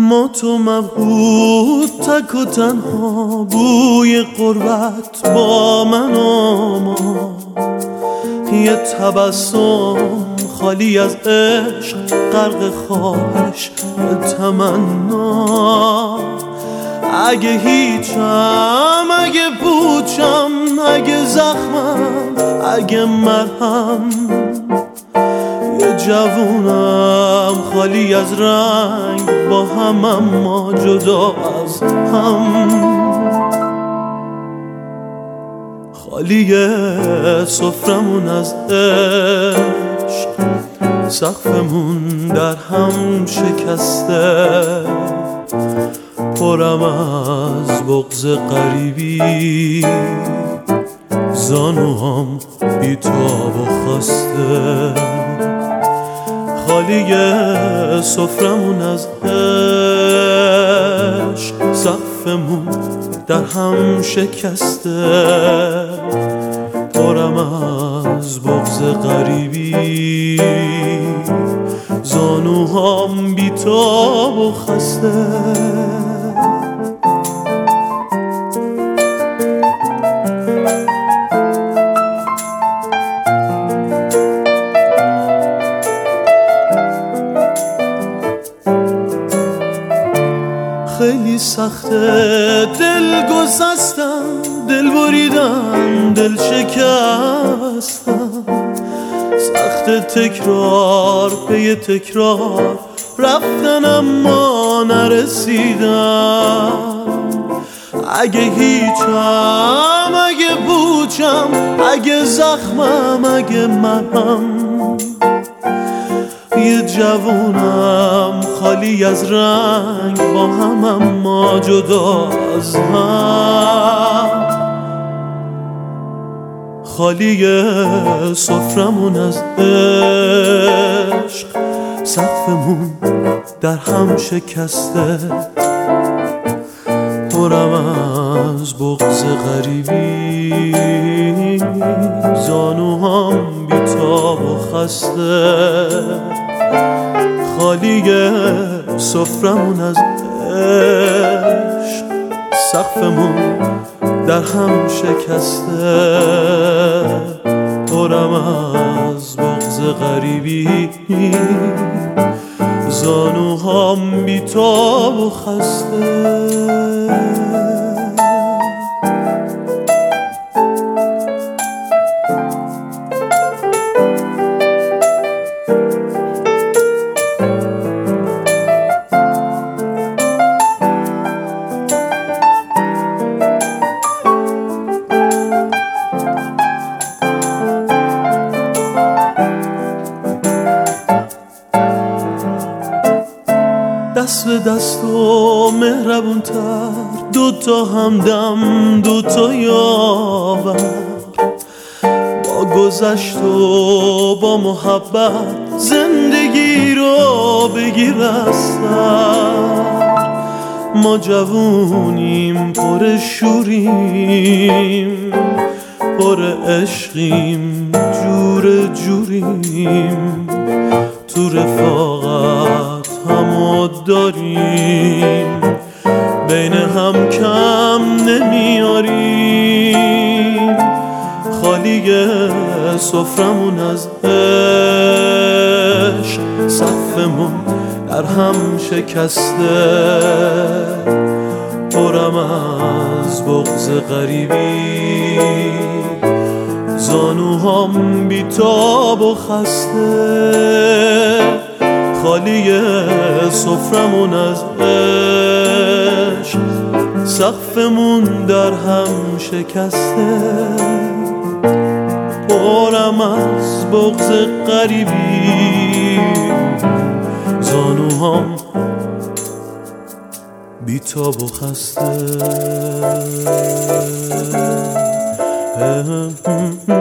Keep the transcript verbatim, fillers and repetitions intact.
ما تو مبهوت تک و تنها، بوی غربت با من و ما، یه تبسم خالی از عشق، غرق خواهش تمنا. اگه هیچم، اگه پوچم، اگه زخمم، اگه مرهم، یه جوونم خالی از رنگ، با هم اما جدا از هم. خالی سفرمون از عشق، سقفمون در هم شکسته، پرم از بغض غریبی، زانوام بی‌تاب و خسته. خالی سفرمون از عشق، سقفمون در هم شکسته، پرم از بغض غریبی، زانوهام بی‌تاب و خسته. خیلی سخته دل گسستم، دل بریدم، دل شکستم، سخت تکرار پی تکرار رفتن اما نرسیدم. اگه هیچم، اگه پوچم، اگه زخمم، اگه مرهم، یه جوونم خالی از رنگ، با هم اما جدا از هم. خالی سفرمون از عشق، سقفمون در هم شکسته، پرم از بغض غریبی، زانوهام بی‌تاب و خسته. خالی سفرمون از عشق، سقفمون در هم شکسته، پرم از بغض غریبی، زانوهام بی‌تاب و خسته. دست به دست و مهربون تر، دوتا همدم، دوتا یاور، با گذشت و با محبت زندگی رو بگیر از سر. ما جوونیم، پر شوریم، پر عشقیم، جور جوریم، تو رفاقت همو داریم، بین هم کم نمیاریم. خالی سفرمون از عشق، سقفمون در هم شکسته، پرم از بغض غریبی، زانوهام بی‌تاب و خسته. خالی سفرمون از عشق، سقفمون در هم شکسته، پرم از بغض غریبی، زانوهام بی‌تاب و خسته.